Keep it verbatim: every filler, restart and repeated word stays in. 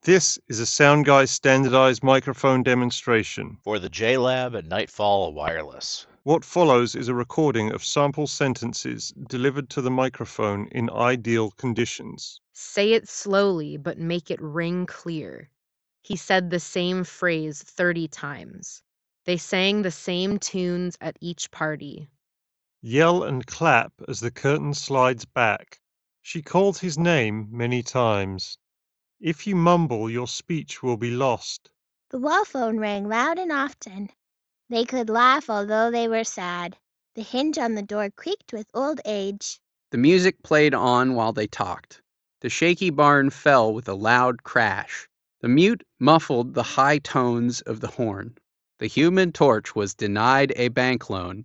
This is a SoundGuy standardized microphone demonstration. For the J-Lab at Nightfall Wireless. What follows is a recording of sample sentences delivered to the microphone in ideal conditions. Say it slowly, but make it ring clear. He said the same phrase thirty times. They sang the same tunes at each party. Yell and clap as the curtain slides back. She called his name many times. If you mumble, your speech will be lost. The wall phone rang loud and often. They could laugh although they were sad. The hinge on the door creaked with old age. The music played on while they talked. The shaky barn fell with a loud crash. The mute muffled the high tones of the horn. The Human Torch was denied a bank loan